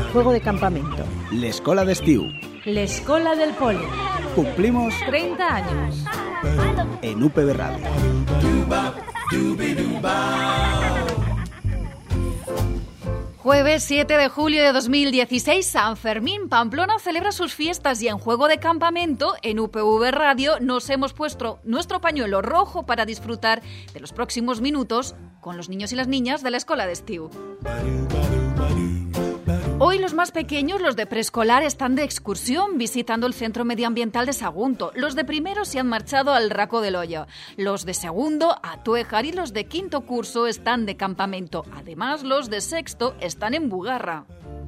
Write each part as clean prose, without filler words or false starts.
juego de campamento. L'escola d'estiu. L'escola del poli. Cumplimos 30 años. En UPV Radio. Jueves 7 de julio de 2016, San Fermín. Pamplona celebra sus fiestas y en juego de campamento, en UPV Radio, nos hemos puesto nuestro pañuelo rojo para disfrutar de los próximos minutos con los niños y las niñas de la escuela de estiu. Hoy los más pequeños, los de preescolar, están de excursión visitando el Centro Medioambiental de Sagunto. Los de primero se han marchado al Raco del Hoyo. Los de segundo a Tuéjar y los de quinto curso están de campamento. Además, los de sexto están en Bugarra.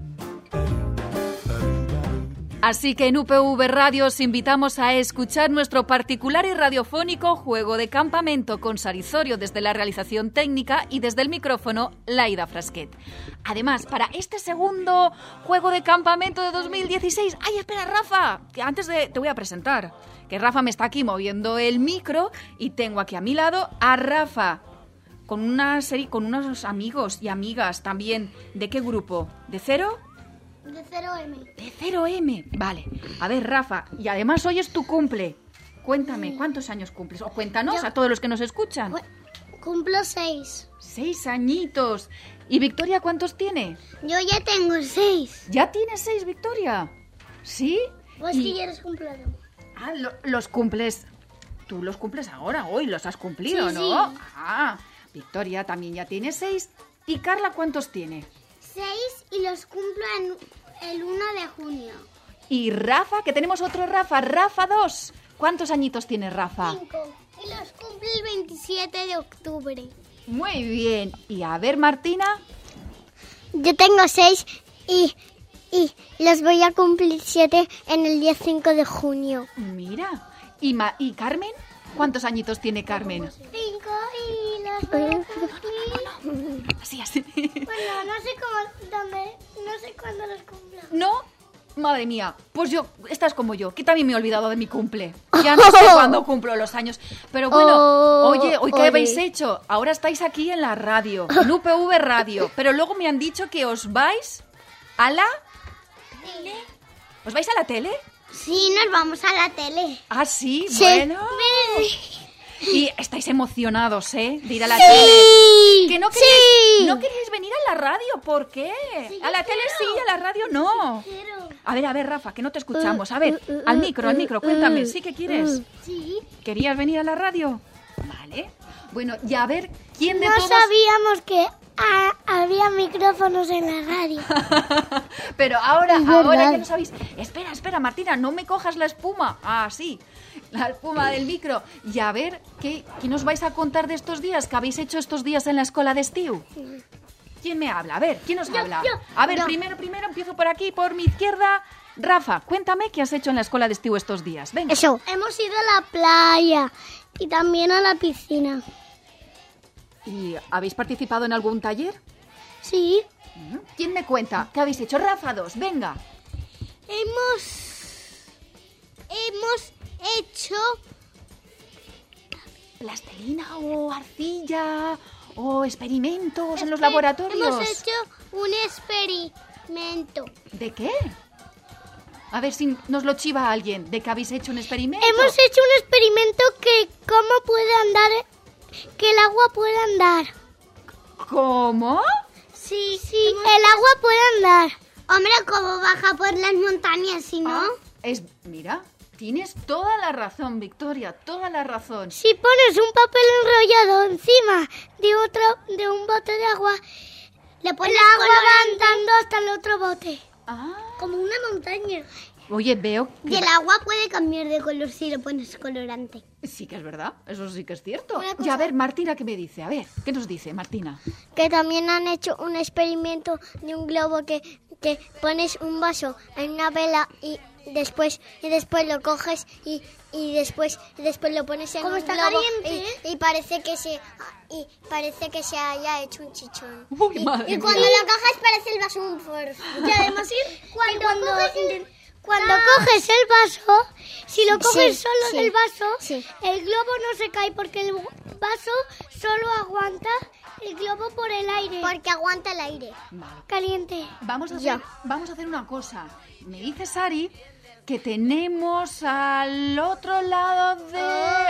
Así que en UPV Radio os invitamos a escuchar nuestro particular y radiofónico juego de campamento con Sarizorio desde la realización técnica y desde el micrófono Laida Frasquet. Además, para este segundo juego de campamento de 2016... ¡Ay, espera, Rafa! Que antes te voy a presentar. Que Rafa me está aquí moviendo el micro y tengo aquí a mi lado a Rafa. Con unos amigos y amigas también. ¿De qué grupo? ¿De cero? De 0M. De 0M, vale. A ver, Rafa, y además hoy es tu cumple. Cuéntame, ¿cuántos años cumples? O cuéntanos a todos los que nos escuchan. Cumplo 6. 6 añitos. ¿Y Victoria cuántos tiene? Yo ya tengo 6. ¿Ya tienes 6, Victoria? ¿Sí? Pues que ya eres cumplido. Ah, los cumples... Tú los cumples ahora, hoy los has cumplido, Sí, ¿no? sí. Ah, Victoria también ya tiene 6. ¿Y Carla cuántos tiene? 6 y los cumplo el 1 de junio. Y Rafa, que tenemos otro Rafa, Rafa 2. ¿Cuántos añitos tiene Rafa? 5. Y los cumple el 27 de octubre. Muy bien. Y a ver, Martina. Yo tengo 6 y los voy a cumplir 7 en el día 5 de junio. Mira. ¿Y Carmen? ¿Cuántos añitos tiene Carmen? 5 y los voy a cumplir. Así. Bueno, no sé cuándo los cumplo. ¿No? Madre mía, pues estás como yo, que también me he olvidado de mi cumple. Ya no sé cuándo cumplo los años. Pero bueno, oye, ¿hoy qué habéis hecho? Ahora estáis aquí en la radio, en UPV Radio, pero luego me han dicho que os vais a la... ¿Tele? ¿Os vais a la tele? Sí, nos vamos a la tele. Ah, sí, Sí. bueno. Y estáis emocionados, ¿eh? De ir a la tele. Que no queríais venir a la radio, ¿por qué? Sí, a la yo tele quiero. sí, a la radio no. Quiero. A ver, Rafa, que no te escuchamos. A ver, al micro, cuéntame, ¿sí que quieres? Sí. ¿Querías venir a la radio? Vale. Bueno, y a ver, ¿quién de No todos...? sabíamos que había micrófonos en la radio. Pero ahora verdad. ya lo sabéis. Espera, Martina, no me cojas la espuma. Ah, sí, la espuma del micro. Y a ver, ¿qué nos vais a contar de estos días? ¿Qué habéis hecho estos días en la escuela de estiu? ¿Quién me habla? A ver, ¿quién os habla? A ver, primero empiezo por aquí, por mi izquierda. Rafa, cuéntame qué has hecho en la escuela de estiu estos días. Venga. Eso. Hemos ido a la playa y también a la piscina. ¿Y habéis participado en algún taller? Sí. ¿Quién me cuenta? ¿Qué habéis hecho? Rafa 2, venga. Hemos hecho ¿Plastelina o arcilla o experimentos en los laboratorios? Hemos hecho un experimento. ¿De qué? A ver si nos lo chiva alguien. ¿De qué habéis hecho un experimento? Hemos hecho un experimento que cómo puede andar, que el agua puede andar. ¿Cómo? Sí, el agua puede andar. Hombre, ¿cómo baja por las montañas si no? Mira, tienes toda la razón, Victoria, toda la razón. Si pones un papel enrollado encima de un bote de agua, el agua va andando hasta el otro bote. Ah. Como una montaña. Oye, veo que... Y el agua puede cambiar de color si le pones colorante. Sí que es verdad, eso sí que es cierto. Una cosa- Y a ver, Martina, ¿qué me dice? A ver, ¿qué nos dice Martina? Que también han hecho un experimento de un globo que pones un vaso en una vela y después lo coges y después lo pones en un globo caliente, y parece que se haya hecho un chichón. Uy, madre Y cuando mía. lo coges parece el vaso un furfo. Y además cuando coges el vaso, si lo coges solo del vaso, el globo no se cae porque el vaso solo aguanta el globo por el aire. Porque aguanta el aire. Vale. Caliente. Vamos a hacer una cosa. Me dice Sari que tenemos al otro lado de...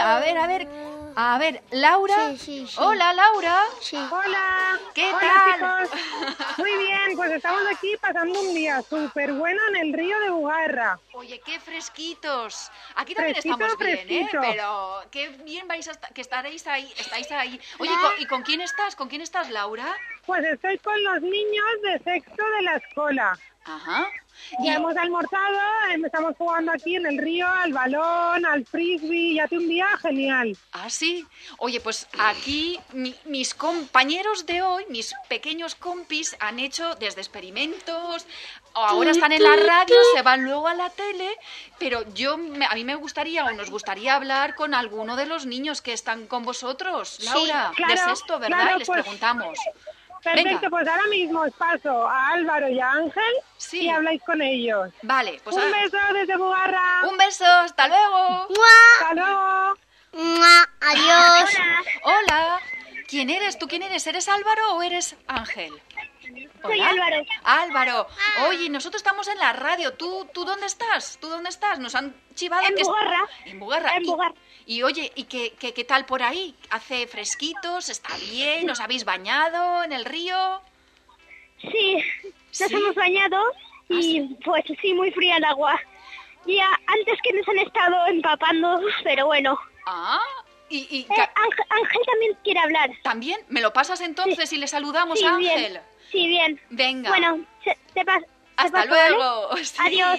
A ver, Laura. Sí. Hola, Laura. Sí. Hola. ¿Qué Hola, tal? chicos. Muy bien, pues estamos aquí pasando un día súper bueno en el río de Bugarra. Oye, qué fresquitos. Aquí también Fresquito, estamos bien, fresquito. Pero qué bien que estáis ahí. Oye, ¿y con quién estás? ¿Con quién estás, Laura? Pues estoy con los niños de sexto de la escuela. Ajá. Ya hemos almorzado, estamos jugando aquí en el río, al balón, al frisbee, y hace un día genial. Ah, sí. Oye, pues aquí mis compañeros de hoy, mis pequeños compis, han hecho desde experimentos, ahora están en la radio, se van luego a la tele, pero a mí me gustaría o nos gustaría hablar con alguno de los niños que están con vosotros, Laura, claro, de sexto, ¿verdad? claro, Y les pues, preguntamos. Perfecto, Venga. pues ahora mismo os paso a Álvaro y a Ángel Sí. y habláis con ellos. Vale, pues Un beso desde Bugarra. un beso, hasta luego. Hasta luego. Adiós. Hola. ¿Quién eres? ¿Tú quién eres? ¿Eres Álvaro o eres Ángel? Soy Hola. Álvaro. Álvaro. Oye, nosotros estamos en la radio. ¿Tú dónde estás? ¿Tú dónde estás? Nos han chivado En que Bugarra. En Bugarra. En Bugarra. Y oye, ¿y qué tal por ahí? ¿Hace fresquitos? ¿Está bien? ¿Os habéis bañado en el río? Sí, nos ¿Sí? hemos bañado y pues sí, muy fría el agua. Ya antes que nos han estado empapando, pero bueno. Ah, y Ángel también quiere hablar. ¿también? ¿Me lo pasas entonces y le saludamos Sí, a bien. Ángel? Sí, bien. Venga. Bueno, te paso. Hasta luego. Sí. Adiós.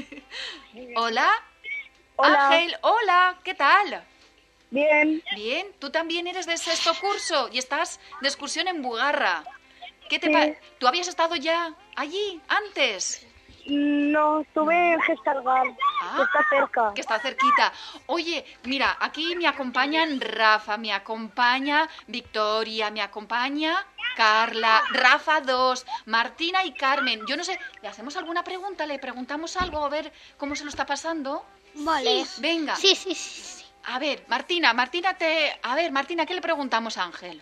Hola. Hola. Ángel, hola, ¿qué tal? Bien. Bien, tú también eres de sexto curso y estás de excursión en Bugarra. ¿Qué te Sí. ¿Tú habías estado ya allí antes? No, estuve en Gestalgar, Ah. que está cerca. Que está cerquita. Oye, mira, aquí me acompañan Rafa, me acompaña Victoria, me acompaña Carla, Rafa 2, Martina y Carmen. Yo no sé, ¿le hacemos alguna pregunta? ¿Le preguntamos algo? A ver cómo se lo está pasando. Vale. Venga. Sí. A ver, Martina, ¿qué le preguntamos a Ángel?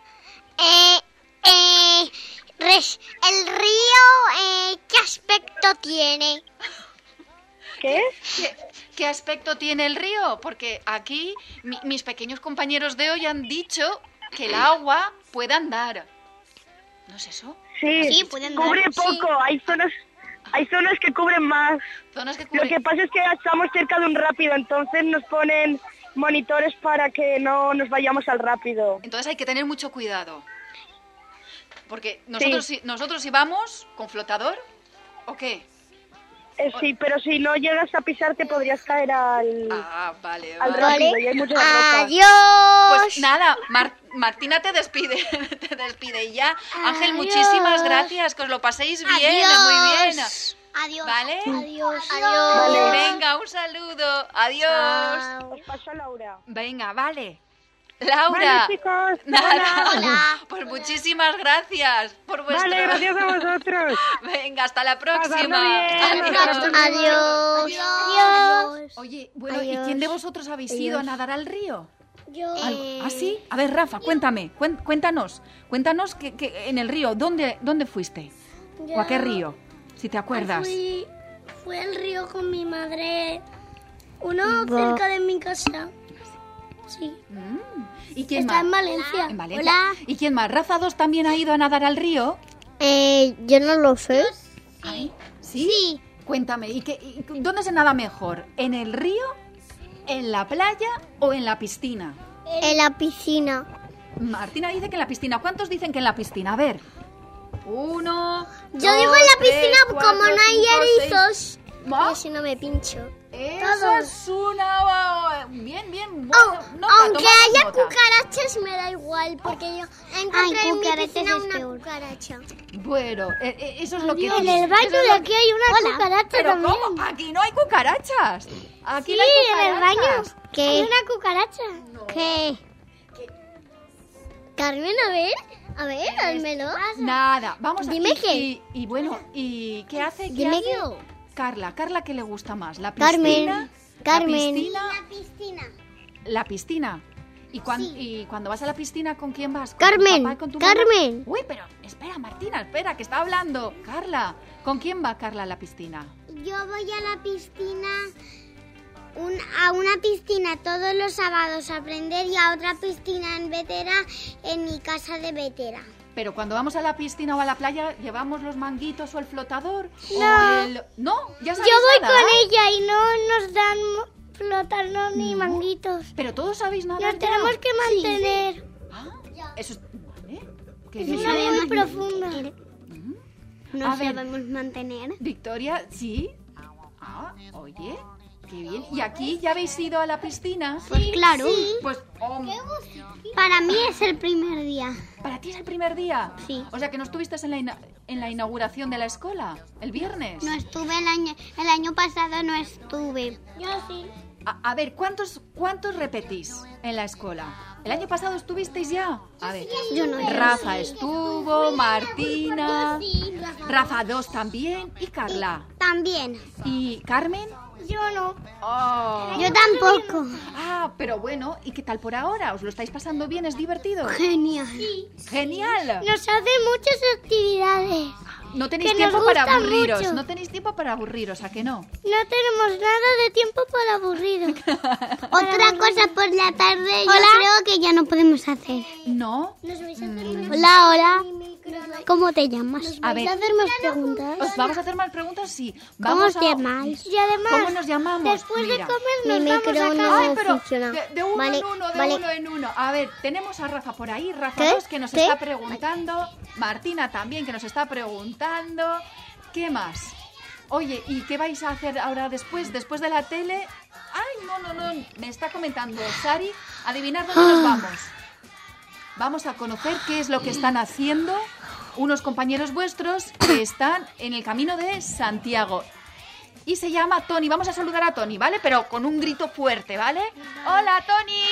El río, ¿qué aspecto tiene? ¿Qué? ¿Qué aspecto tiene el río? Porque aquí mis pequeños compañeros de hoy han dicho que el agua puede andar. ¿No es eso? Sí, pueden cubre dar, poco, hay zonas que cubren más. Zonas que Lo cubren... que pasa es que estamos cerca de un rápido, entonces nos ponen monitores para que no nos vayamos al rápido. Entonces hay que tener mucho cuidado. Porque nosotros si vamos con flotador, ¿o qué? Sí, pero si no llegas a pisar te podrías caer al Vale. rápido y hay muchas rocas. Adiós. Pues nada, Martina te despide, y ya. Ángel, muchísimas gracias, que os lo paséis bien, muy bien. Adiós. ¿Vale? Adiós. Vale. Venga, un saludo. Adiós. Os paso a Laura. Venga, vale. Laura. Vale, chicos. Nada. Hola. Pues muchísimas gracias por vuestro... Vale, gracias a vosotros. Venga, hasta la próxima. Pasarlo bien. Adiós. Oye, bueno, Adiós. ¿y quién de vosotros habéis ido a nadar al río? Yo. ¿Ah, sí? A ver, Rafa, cuéntame. Cuéntanos que en el río, ¿dónde fuiste? ¿O a qué río? Si te acuerdas. Fui al río con mi madre. Uno cerca de mi casa. Sí. ¿Y quién Está más? en Valencia. En Valencia. Hola. ¿Y quién más? ¿Rafa 2 también ha ido a nadar al río? Yo no lo sé. ¿Sí? ¿Sí? Cuéntame, ¿y dónde se nada mejor? ¿En el río, en la playa o en la piscina? En la piscina. Martina dice que en la piscina. ¿Cuántos dicen que en la piscina? A ver. 1, Yo digo en la piscina como no hay erizos. ¿Va? Yo si no me pincho. Eso Todos. es una... Bien, bueno, nota, Aunque tomamos haya nota. cucarachas me da igual, porque yo encontré en mi piscina una cucaracha. Bueno, eso es lo que... En el baño de aquí hay una cucaracha ¿Pero también. cómo? Aquí no hay cucarachas. Aquí Sí, no hay en el baño. cucarachas. ¿Qué? ¿Hay una cucaracha? ¿Qué? Carmen, a ver, házmelo. Nada, vamos a... Dime qué. Y bueno, ¿y qué hace? Dime hace? qué. Carla, ¿qué le gusta más? ¿La piscina? Carmen. ¿La piscina? piscina. La piscina. ¿Y cuando vas a la piscina, con quién vas? ¿Con Carmen, tu papá y con tu mamá? Carmen. Uy, pero espera, Martina, espera, que está hablando. Carla, ¿con quién va Carla a la piscina? Yo voy a la piscina, a una piscina todos los sábados a aprender y a otra piscina en Vetera, en mi casa de Vetera. Pero cuando vamos a la piscina o a la playa, ¿llevamos los manguitos o el flotador? No. ¿No? ¿Ya sabes Yo voy nadar? con ella y no nos dan flotador ni manguitos. ¿Pero todos sabéis nadar? Nos tenemos que mantener. Ah, eso es... ¿Vale? ¿Qué Es dices? una área muy profunda. A Nos ver. sabemos mantener. Victoria, ¿sí? Ah, oye, qué bien. ¿Y aquí ya habéis ido a la piscina? Pues claro. Pues, Para mí es el primer día. ¿para ti es el primer día? Sí. O sea, que no estuviste en la inauguración de la escuela, el viernes. No estuve el año pasado, no estuve. Yo sí. A ver, ¿cuántos repetís en la escuela? ¿El año pasado estuvisteis ya? A ver, Yo no. Rafa estuvo, Martina, Rafa 2 también y Carla. También. ¿Y Carmen? Yo no. Oh. Yo tampoco. Ah, pero bueno, ¿y qué tal por ahora? ¿Os lo estáis pasando bien? ¿Es divertido? Genial. ¡Genial! Nos hacen muchas actividades. No tenéis que nos tiempo para gusta aburriros. mucho. No tenéis tiempo para aburriros, ¿a que no? No tenemos nada de tiempo para aburrido. Otra cosa por la tarde, yo creo que ya no podemos hacer. ¿No? Hola, hola. ¿Cómo te llamas? A ver, hacer más preguntas? ¿os vamos a hacer más preguntas? Sí. ¿Cómo Vamos os llamáis? Y además, ¿Cómo nos llamamos? después Mira. de comer nos vamos a casa. Ay, pero de uno Vale, en uno, de vale. uno en uno. A ver, tenemos a Rafa por ahí, Rafa ¿Qué? 2, que nos ¿Qué? está preguntando. Martina también, que nos está preguntando. ¿Qué más? Oye, ¿y qué vais a hacer ahora después de la tele? Ay, no, me está comentando Sari. Adivinar dónde nos vamos. Vamos a conocer qué es lo que están haciendo unos compañeros vuestros que están en el camino de Santiago. Y se llama Tony. Vamos a saludar a Tony, ¿vale? Pero con un grito fuerte, ¿vale? ¡Hola, Tony!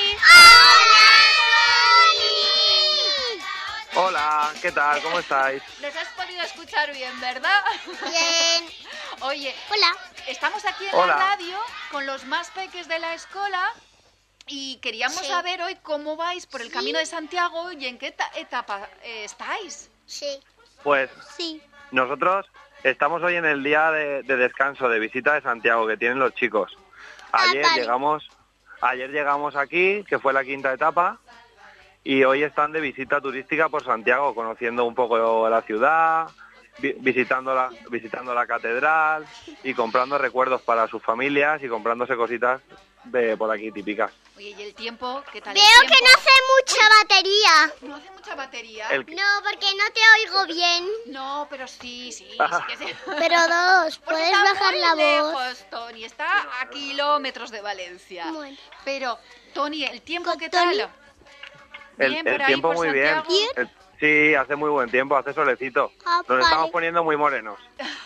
Hola, ¿qué tal? ¿Cómo estáis? Les has podido escuchar bien, ¿verdad? Bien. Oye, Hola. estamos aquí en Hola. la radio con los más peques de la escuela y queríamos Sí. saber hoy cómo vais por el camino de Santiago y en qué etapa estáis. Sí. Pues Sí. nosotros estamos hoy en el día de descanso, de visita de Santiago que tienen los chicos. Ayer vale. llegamos aquí, que fue la quinta etapa, y hoy están de visita turística por Santiago, conociendo un poco la ciudad, visitando la catedral y comprando recuerdos para sus familias y comprándose cositas de por aquí típicas. Oye, ¿y el tiempo? ¿Qué tal Veo el que tiempo? no hace mucha batería. ¿No hace mucha batería? No, porque no te oigo bien. No, pero sí que sí. Pero dos, Porque puedes está bajar muy la voz. lejos, Tony. Está a kilómetros de Valencia. Bueno. Pero, Tony, ¿el tiempo ¿Con qué Tony? tal? El por ahí, tiempo por muy bien. Santiago. Sí, hace muy buen tiempo, hace solecito. Ah, Nos estamos vale. poniendo muy morenos.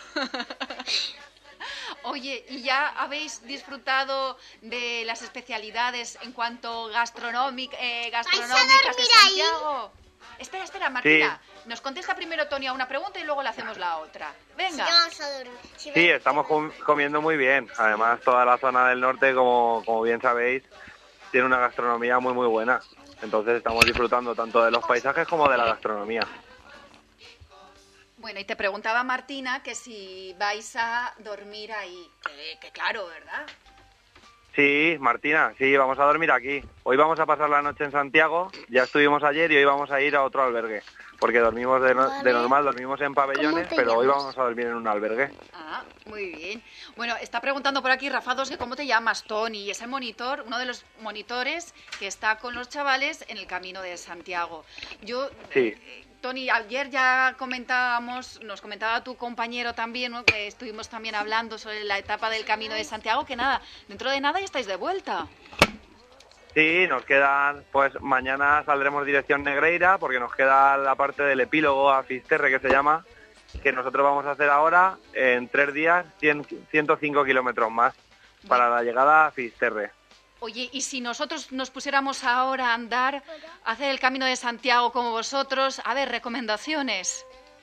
Oye, ¿y ya habéis disfrutado de las especialidades en cuanto gastronómicas de dormir ahí? Santiago? Espera, Martina. Nos contesta primero Tony a una pregunta y luego le hacemos la otra. Venga. Vamos a dormir. Sí, estamos comiendo muy bien. Además, toda la zona del norte, como bien sabéis, tiene una gastronomía muy, muy buena. Entonces estamos disfrutando tanto de los paisajes como de la gastronomía. Bueno, y te preguntaba Martina que si vais a dormir ahí. Que claro, ¿verdad? Sí, Martina, sí, vamos a dormir aquí. Hoy vamos a pasar la noche en Santiago, ya estuvimos ayer y hoy vamos a ir a otro albergue. Porque dormimos de normal, dormimos en pabellones, te pero hoy llamas? vamos a dormir en un albergue. Ah, muy bien. Bueno, está preguntando por aquí Rafa 2 que cómo te llamas, Tony. Y es el monitor, uno de los monitores que está con los chavales en el camino de Santiago. Yo, Sí. Tony, ayer ya nos comentaba tu compañero también, ¿no? Que estuvimos también hablando sobre la etapa del camino de Santiago, que nada, dentro de nada ya estáis de vuelta. Sí, nos quedan, pues mañana saldremos dirección Negreira, porque nos queda la parte del epílogo a Fisterre, que se llama, que nosotros vamos a hacer ahora en 3 días, 105 kilómetros más, para la llegada a Fisterre. Oye, ¿y si nosotros nos pusiéramos ahora a andar, a hacer el camino de Santiago como vosotros? A ver, recomendaciones.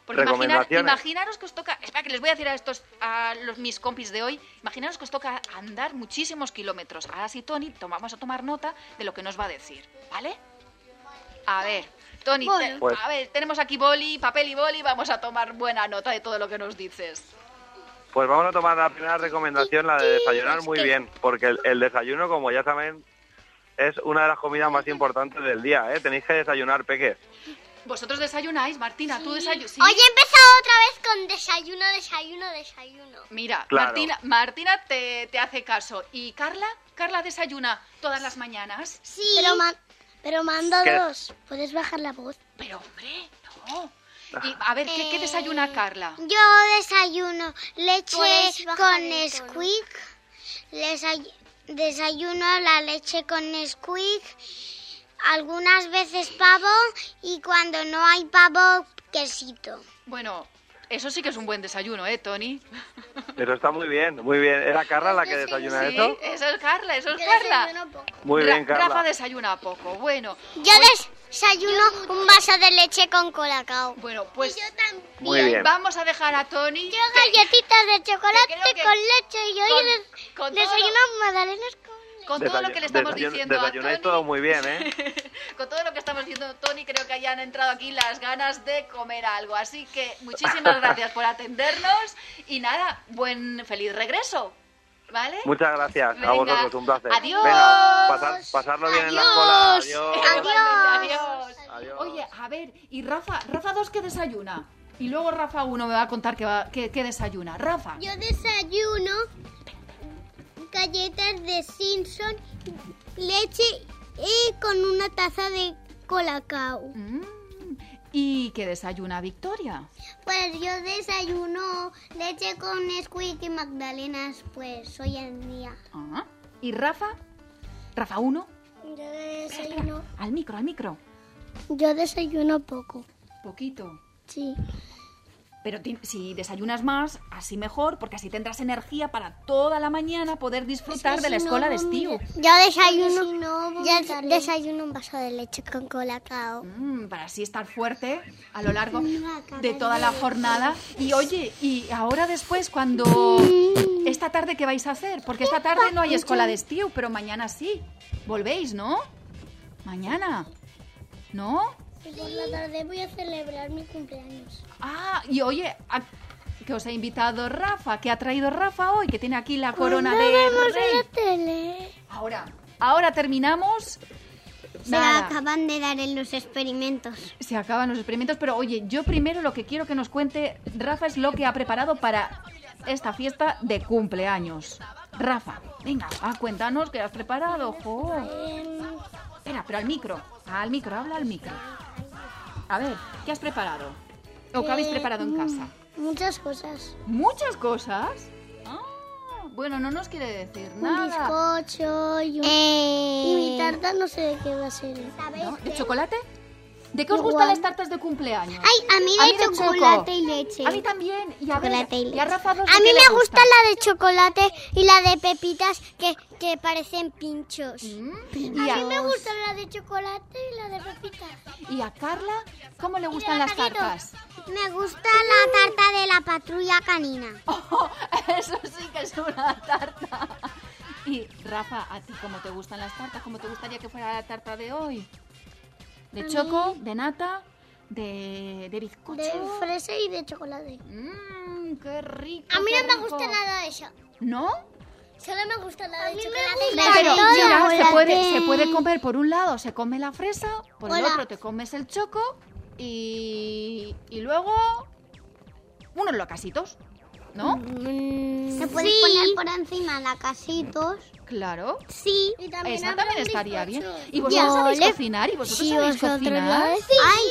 Porque recomendaciones. imaginaros que os toca... Espera, que les voy a decir a mis compis de hoy, imaginaros que os toca andar muchísimos kilómetros. Ahora sí, Tony, vamos a tomar nota de lo que nos va a decir, ¿vale? A ver, Tony, Pues- a ver, tenemos aquí papel y boli, vamos a tomar buena nota de todo lo que nos dices. Pues vamos a tomar la primera recomendación, la de desayunar muy bien, porque el desayuno, como ya saben, es una de las comidas más importantes del día, ¿eh? Tenéis que desayunar, peques. ¿Vosotros desayunáis, Martina? ¿Tú desayunas? ¿Sí? Hoy he empezado otra vez con desayuno. Mira, Claro. Martina te hace caso. ¿Y Carla? ¿Carla desayuna todas las mañanas? Sí. Pero mando ¿Qué? 2. ¿Puedes bajar la voz? Pero, hombre, no. Y, a ver, ¿qué desayuna Carla? Yo desayuno leche con Nesquik. Desayuno la leche con Nesquik. Algunas veces pavo y cuando no hay pavo, quesito. Bueno, eso sí que es un buen desayuno, ¿eh, Tony? Eso está muy bien, muy bien. ¿Era Carla la que desayuna Sí, eso? eso es Carla, Muy bien, Carla. Rafa desayuna poco. Bueno, Yo desayuno un vaso de leche con colacao. bueno, pues Muy bien. vamos a dejar a Tony. Yo galletitas de chocolate creo que con leche y hoy con desayuno magdalenas Con todo lo que le estamos diciendo a Desayunáis Tony, todo muy bien, ¿eh? con todo lo que estamos diciendo a Tony, creo que hayan entrado aquí las ganas de comer algo. Así que muchísimas gracias por atendernos y nada, feliz regreso, ¿vale? Muchas gracias. Venga. A vosotros, un placer. Adiós. Venga, pasarlo bien en la escuela. Adiós. Adiós. Adiós. Oye, a ver, ¿y Rafa 2 qué desayuna? Y luego Rafa 1 me va a contar qué desayuna. Rafa. Yo desayuno galletas de Simpson, leche y con una taza de colacao. ¿Y qué desayuna Victoria? Pues yo desayuno leche con Nesquik y magdalenas, pues hoy en día. Ah, ¿y Rafa? ¿Rafa 1? Yo desayuno. Al micro. Yo desayuno poco. Poquito. Sí. Pero si desayunas más, así mejor, porque así tendrás energía para toda la mañana poder disfrutar de la escuela de estío. Yo desayuno un vaso de leche con colacao. Para así estar fuerte a lo largo de toda la jornada. Y oye, y ahora después cuando... ¿Esta tarde qué vais a hacer? Porque esta tarde no hay escuela de estío, pero mañana sí. Volvéis, ¿no? Mañana. ¿No? Y por la tarde voy a celebrar mi cumpleaños. Ah, y oye, que os ha invitado Rafa, que ha traído Rafa hoy, que tiene aquí la corona de rey. Tele. Ahora terminamos. Se Nada. acaban de dar en los experimentos. Se acaban los experimentos, pero oye, yo primero lo que quiero que nos cuente Rafa es lo que ha preparado para esta fiesta de cumpleaños. Rafa, venga, cuéntanos qué has preparado, jo. Espera, pero al micro, habla al micro. A ver, ¿qué has preparado? ¿O qué habéis preparado en casa? Muchas cosas. ¿Muchas cosas? Ah, bueno, no nos quiere decir Un nada. bizcocho y mi tarta no sé de qué va a ser. ¿No? ¿De chocolate? ¿De qué os Igual. gustan las tartas de cumpleaños? Ay, a mí de chocolate y leche. A mí también. Y a ver, Chocolate y ¿y a leche. Rafa dos de A mí qué le me gusta gusta? la de chocolate y la de pepitas que parecen pinchos. Y A a, mí me gusta la de chocolate y la de pepitas. ¿Y a Carla cómo le gustan las tartas? Me gusta la tarta de la patrulla canina. Oh, eso sí que es una tarta. Y Rafa, ¿a ti cómo te gustan las tartas? ¿Cómo te gustaría que fuera la tarta de hoy? ¿De choco? ¿De nata? ¿De bizcocho? De fresa y de chocolate. ¡Qué rico! A mí qué no me rico. gusta nada de eso. ¿No? Solo me gusta la de chocolate y Pero mira, se chocolate. puede comer por un lado, se come la fresa, por el Hola. otro te comes el choco y luego unos locasitos, ¿no? Se puede poner por encima lacasitos. Claro. Sí. Esa también estaría bien. ¿Y vosotros sabéis cocinar? ¿Y vosotros sabéis cocinar? Ay,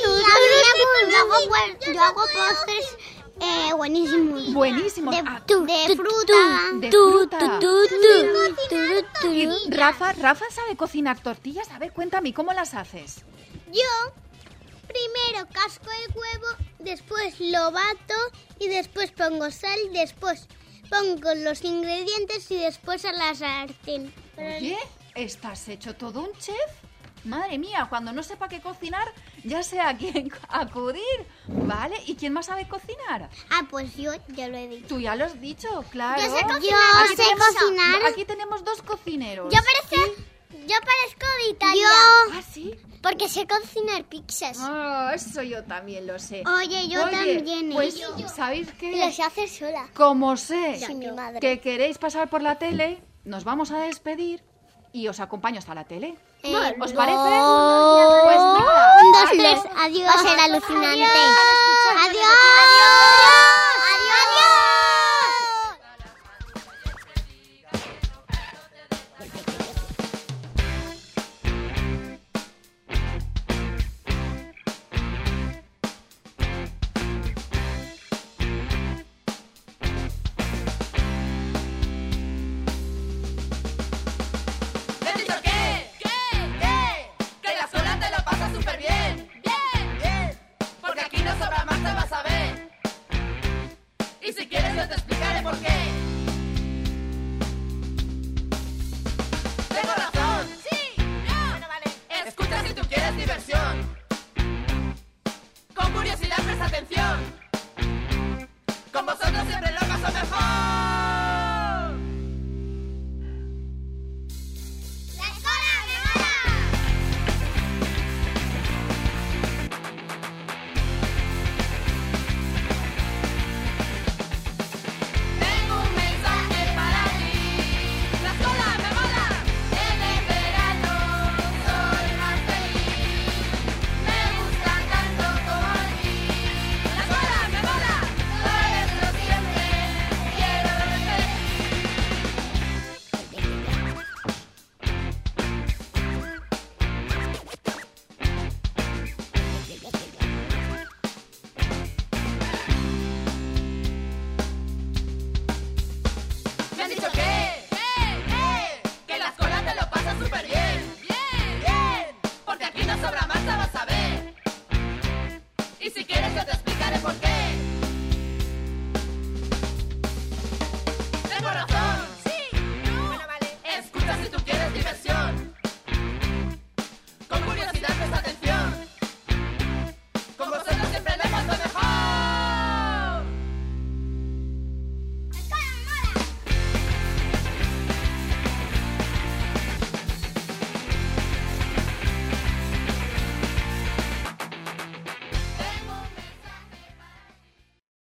yo hago postres buenísimos. Buenísimos. De fruta. De fruta. Y Rafa sabe cocinar tortillas. A ver, cuéntame, ¿cómo las haces? Yo primero casco el huevo, después lo bato y después pongo sal, después pongo los ingredientes y después a la sartén. Oye, ¿estás hecho todo un chef? Madre mía, cuando no sepa qué cocinar, ya sé a quién acudir, ¿vale? ¿Y quién más sabe cocinar? Pues yo ya lo he dicho. Tú ya lo has dicho, claro. Yo sé cocinar. Aquí tenemos 2 cocineros. Yo parezco de Italia. ¿Ah, sí? Porque sé cocinar pizzas. Eso yo también lo sé. Oye, yo también. Pues, ¿sabéis qué? Y lo sé hacer sola. Como sé Sí, mi madre. que queréis pasar por la tele, nos vamos a despedir y os acompaño hasta la tele. ¿Os parece? Pues nada. 1, 2, 3. Adiós. Va a ser alucinante. Adiós. Que la escuela te lo pasa súper bien. Bien. Porque aquí no sobra más, te vas a ver. Y si quieres yo te explicaré por qué. Tengo razón. Sí. No. Bueno, vale. Escucha si tú quieres diversión. Con curiosidad presta atención. Con vosotros siempre lo paso mejor.